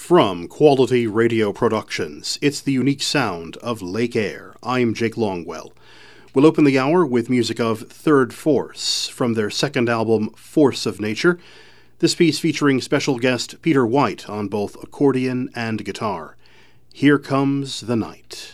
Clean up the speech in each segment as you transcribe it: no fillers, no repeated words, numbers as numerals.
From Quality Radio Productions, it's the unique sound of Lake Air. I'm Jake Longwell. We'll open the hour with music of Third Force from their second album, Force of Nature. This piece featuring special guest Peter White on both accordion and guitar. Here Comes the Night.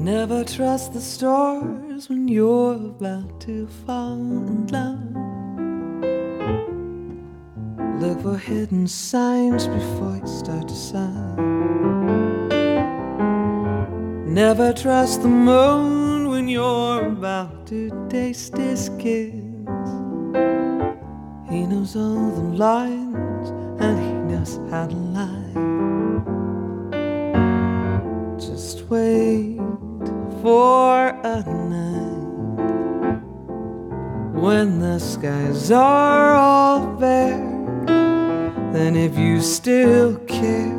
Never trust the stars when you're about to fall in love. Look for hidden signs before you start to sign. Never trust the moon when you're about to taste his kiss. He knows all the lines and he knows how to lie. Just wait for a night when the skies are all bare. Then if you still care,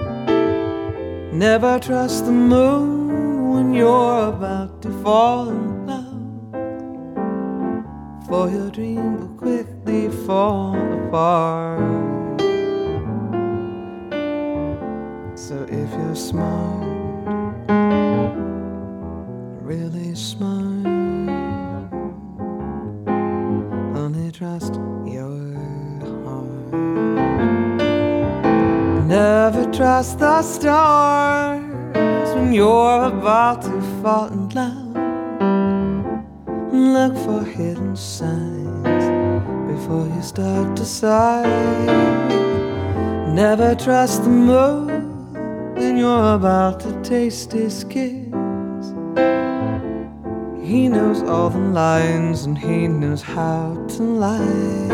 never trust the moon when you're about to fall in love. For your dream will quickly fall apart. So if you're smart, really smart, only trust your heart. Never trust the stars when you're about to fall in love. Look for hidden signs before you start to sigh. Never trust the moon when you're about to taste his kiss. He knows all the lines and he knows how to lie.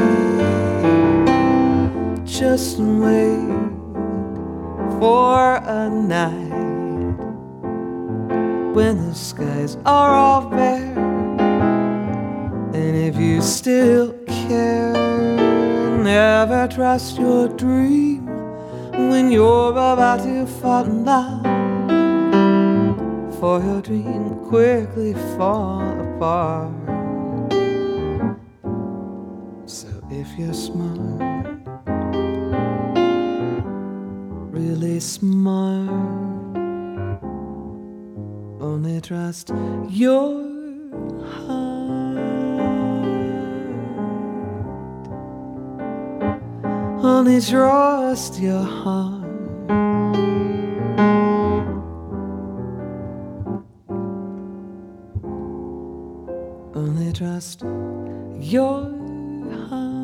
Just wait for a night when the skies are all bare. And if you still care, never trust your dream when you're about to fall in love. For your dream will quickly fall apart. So if you're smart, really smart, only trust your heart. Only trust your heart. Only trust your heart.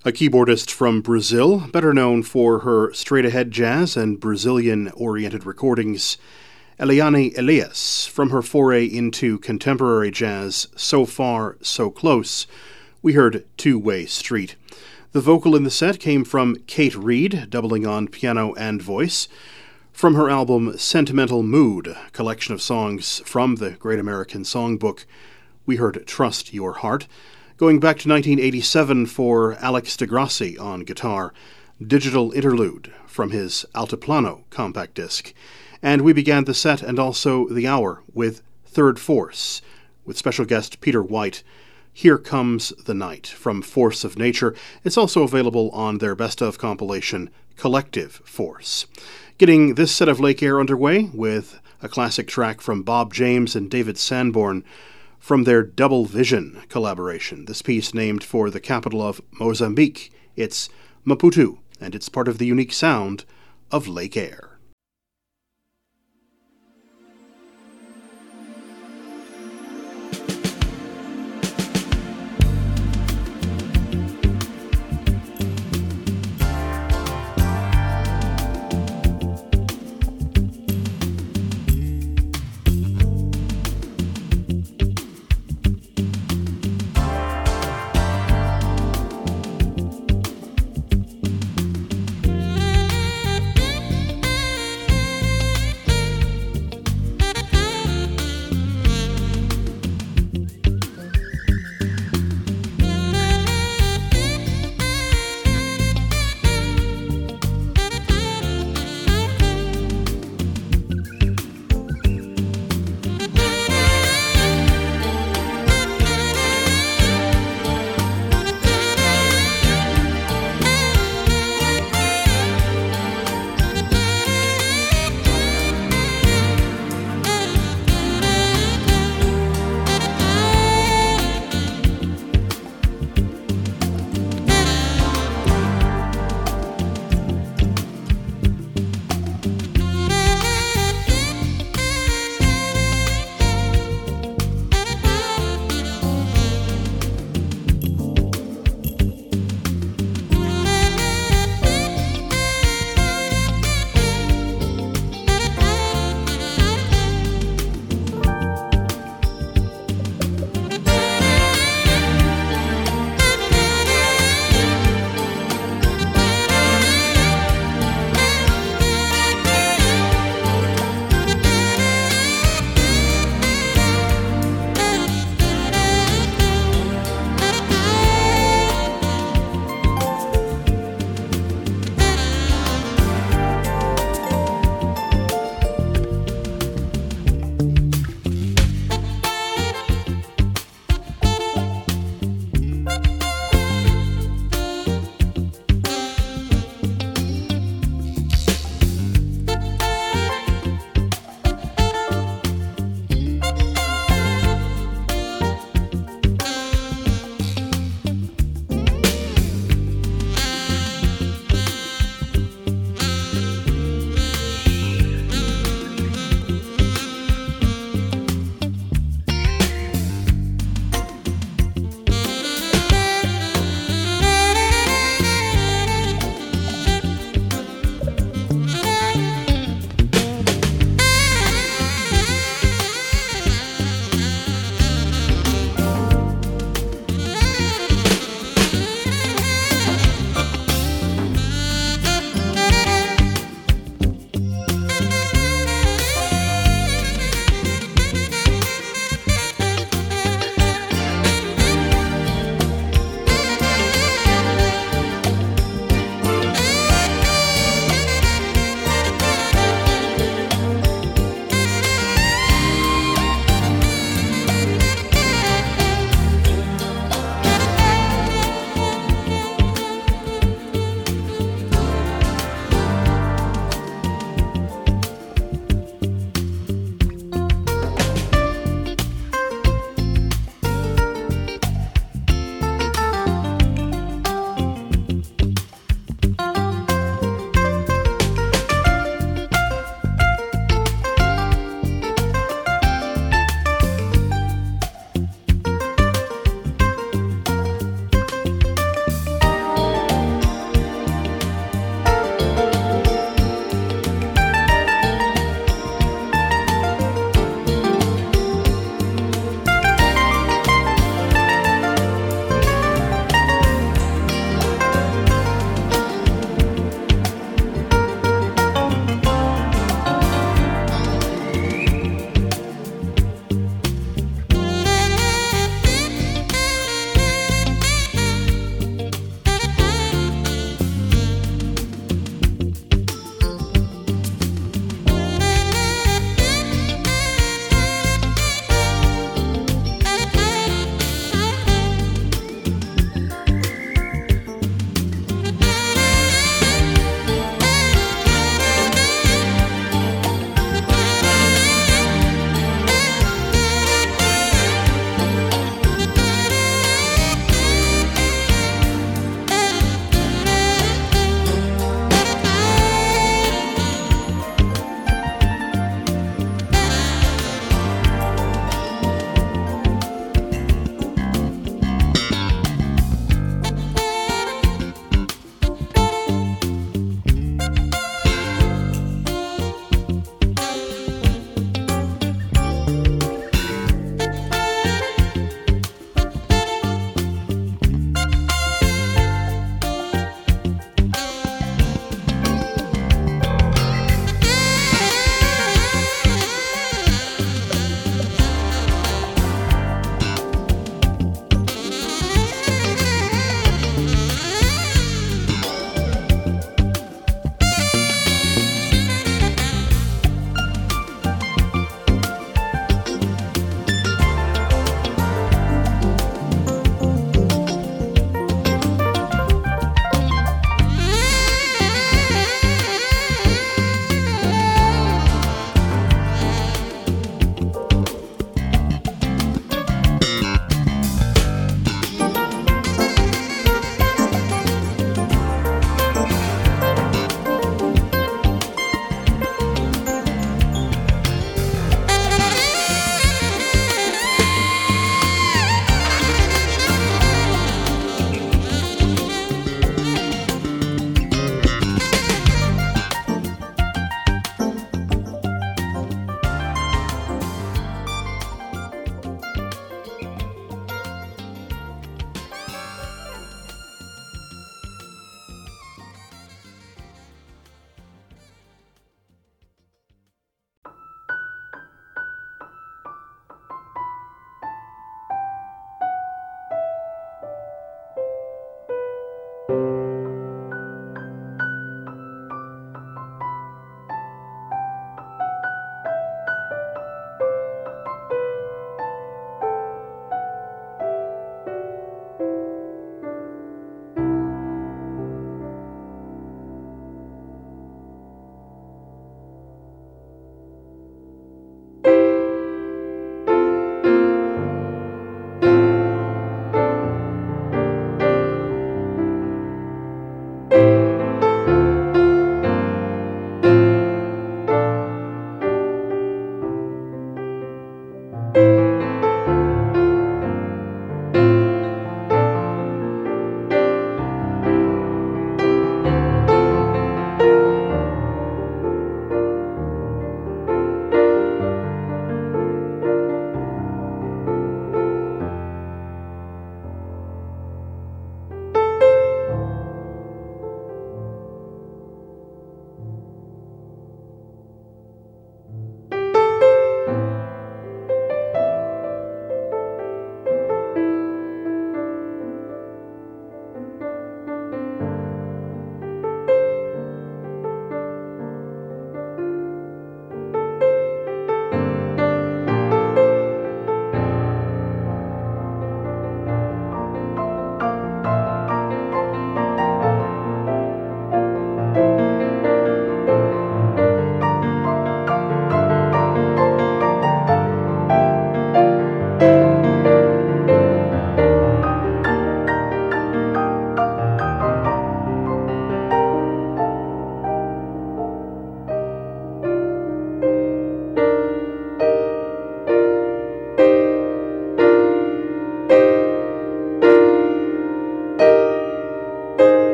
A keyboardist from Brazil, better known for her straight-ahead jazz and Brazilian-oriented recordings, Eliane Elias, from her foray into contemporary jazz, So Far, So Close, we heard Two-Way Street. The vocal in the set came from Kate Reed, doubling on piano and voice. From her album Sentimental Mood, a collection of songs from the Great American Songbook, we heard Trust Your Heart. Going back to 1987 for Alex DeGrassi on guitar, Digital Interlude from his Altiplano compact disc. And we began the set and also the hour with Third Force, with special guest Peter White, Here Comes the Night from Force of Nature. It's also available on their best of compilation, Collective Force. Getting this set of Lake Air underway with a classic track from Bob James and David Sanborn, from their Double Vision collaboration, this piece named for the capital of Mozambique. It's Maputo, and it's part of the unique sound of Lake Air.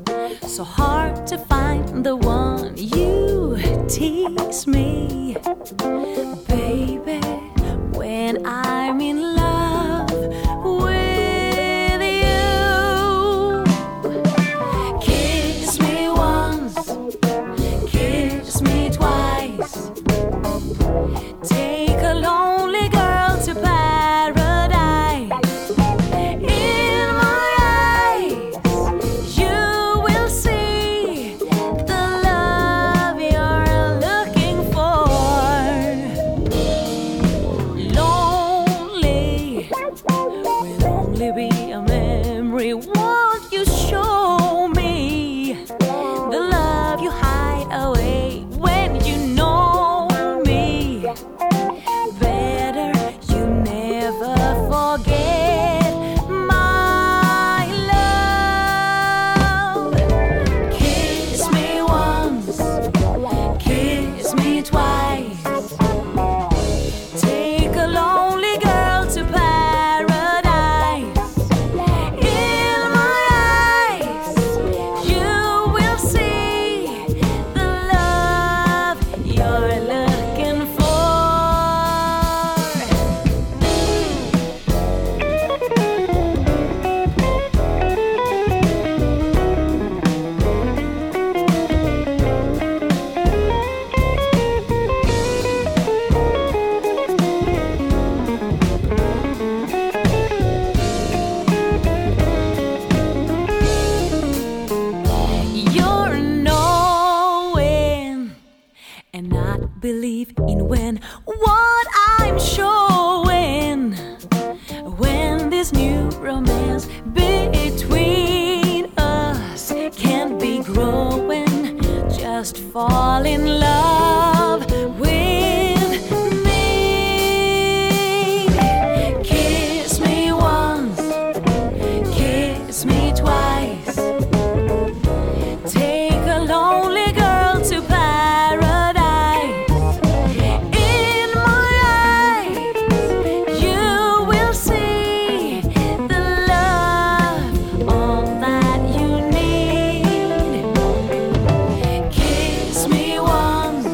So hard to find the one. You tease me, baby, when I'm in love with you. Kiss me once, kiss me twice. Take a lonely girl to paradise. In my eyes, you will see the love you're looking for. Lonely will only be a memory. Won't you show me the love you hide away when you know me better? You never forget my love. Kiss me once, kiss me twice. Take a lonely girl to paradise. In my eyes, you will see the love you're looking for. You're knowing and not believe in when what I'm showing. When this new romance between us can be growing, just fall in love with me. Kiss me once, kiss me twice. Take a lonely girl to paradise. In my eyes, you will see the love, all that you need. Kiss me once,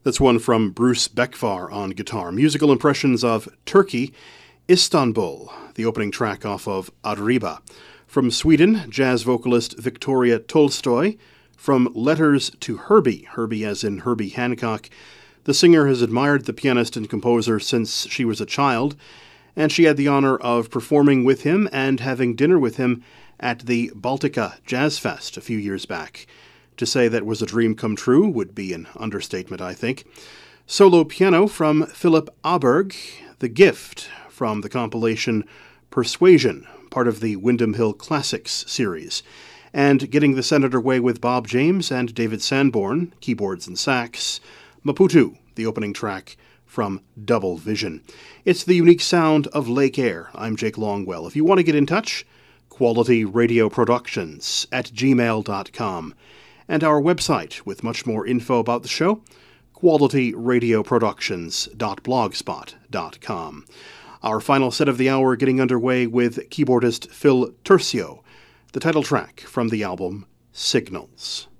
That's one from Bruce Bekvar on guitar. Musical impressions of Turkey, Istanbul, the opening track off of Arriba. From Sweden, jazz vocalist Victoria Tolstoy. From Letters to Herbie, Herbie as in Herbie Hancock. The singer has admired the pianist and composer since she was a child, and she had the honor of performing with him and having dinner with him at the Baltica Jazz Fest a few years back. To say that was a dream come true would be an understatement, I think. Solo piano from Philip Aberg, The Gift, from the compilation Persuasion, part of the Windham Hill Classics series. And Getting the Senator Way with Bob James and David Sanborn, keyboards and sax, Maputo, the opening track from Double Vision. It's the unique sound of Lake Air. I'm Jake Longwell. If you want to get in touch, qualityradioproductions@gmail.com. And our website with much more info about the show, qualityradioproductions.blogspot.com. Our final set of the hour getting underway with keyboardist Phil Tercio, the title track from the album Signals.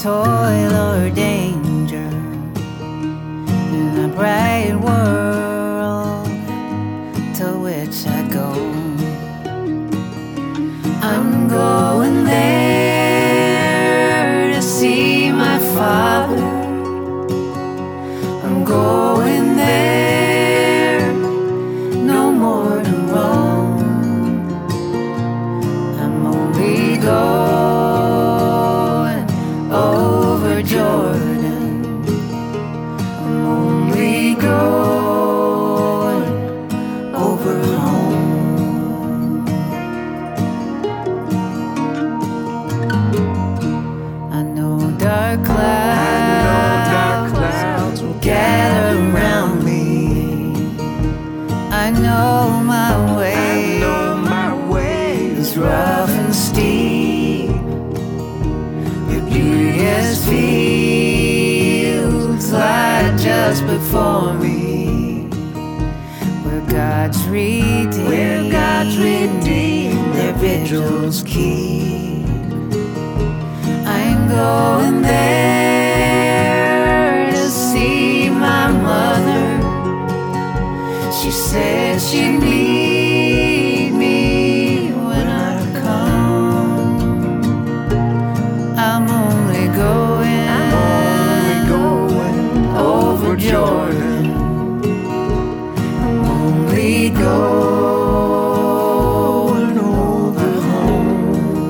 toil or danger in the bright world to which I go. I'm going there to see my father. I'm going there, no more to roam. I'm only going over Jordan. I'm only going over home. I know dark clouds will gather around me. I know my way is rough and steep. The beauteous fields lie just before me, where God's redeemed their vigils keep. I'm going there to see my mother. She said she'd meet me when I come. I'm only going over Jordan. I'm only going over home.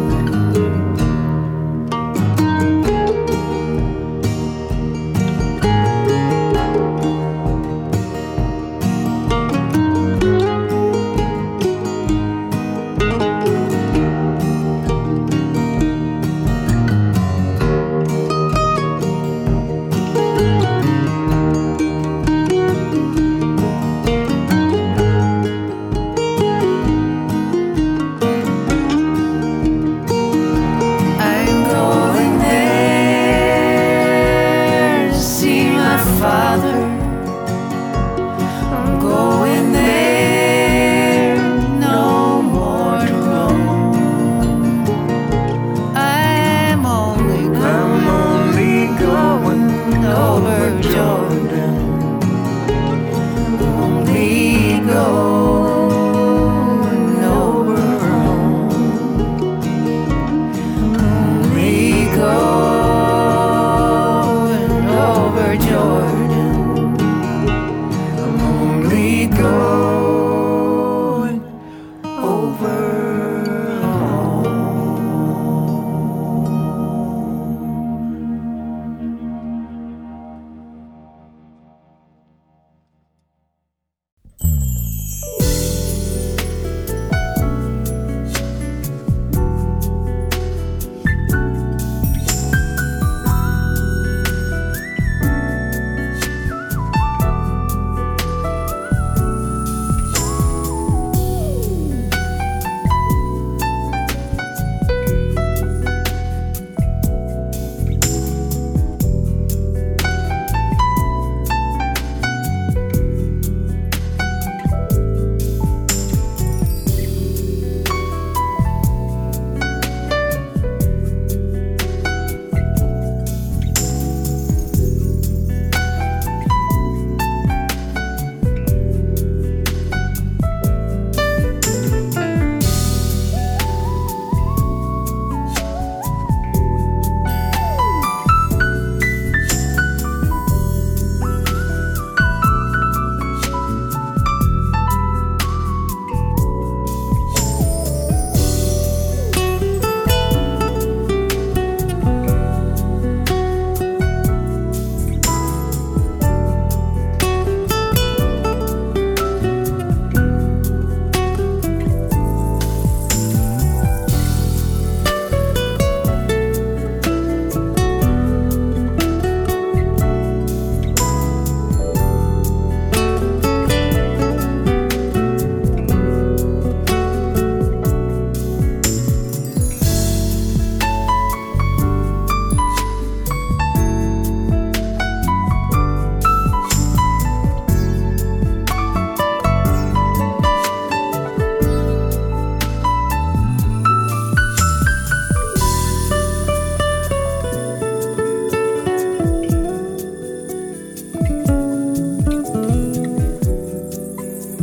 I'm going there to see my father. I'm going there, no more to roam. I'm only going over Jordan. I'm only going over home. Only going over Jordan. I'm only going over home.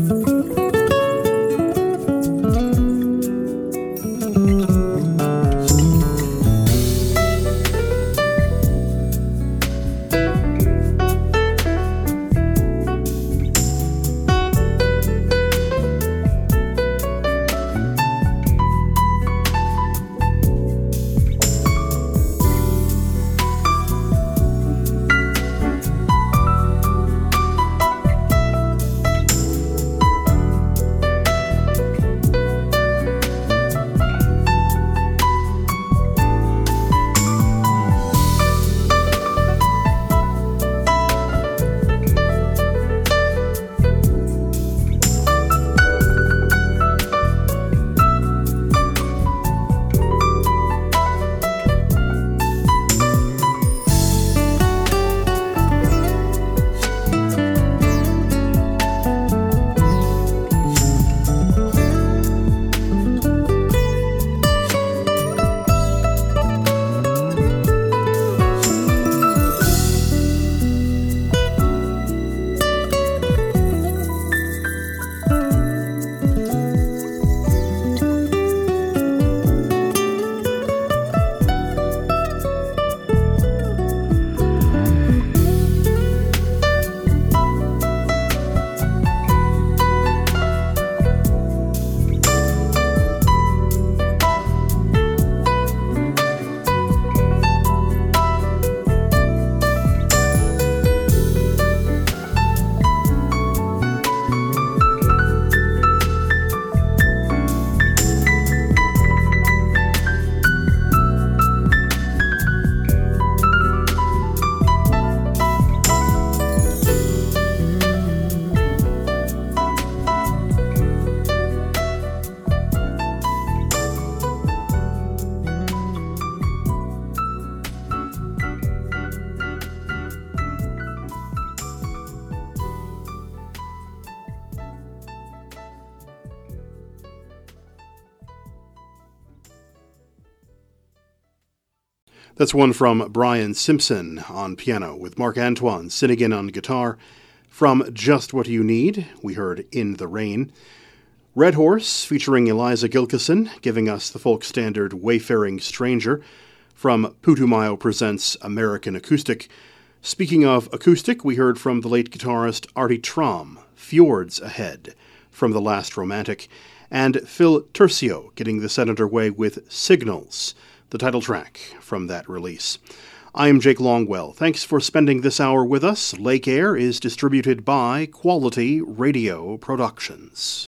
That's one from Brian Simpson on piano, with Marc-Antoine Sinnigan on guitar. From Just What You Need, we heard In the Rain. Red Horse, featuring Eliza Gilkyson, giving us the folk standard Wayfaring Stranger. From Putumayo Presents American Acoustic. Speaking of acoustic, we heard from the late guitarist Artie Traum, Fjords Ahead, from The Last Romantic, and Phil Tercio getting the set underway with Signals, the title track from that release. I am Jake Longwell. Thanks for spending this hour with us. Lake Air is distributed by Quality Radio Productions.